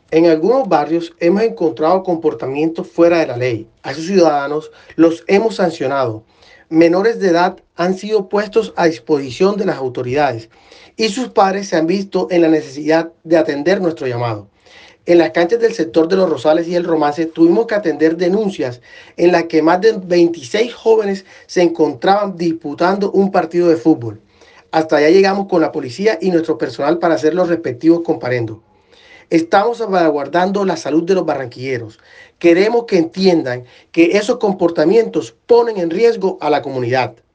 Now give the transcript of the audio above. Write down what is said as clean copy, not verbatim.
En algunos barrios hemos encontrado comportamientos fuera de la ley. A esos ciudadanos los hemos sancionado. Menores de edad han sido puestos a disposición de las autoridades y sus padres se han visto en la necesidad de atender nuestro llamado. En las canchas del sector de los Rosales y el Romance tuvimos que atender denuncias en las que más de 26 jóvenes se encontraban disputando un partido de fútbol. Hasta allá llegamos con la policía y nuestro personal para hacer los respectivos comparendos. Estamos salvaguardando la salud de los barranquilleros. Queremos que entiendan que esos comportamientos ponen en riesgo a la comunidad.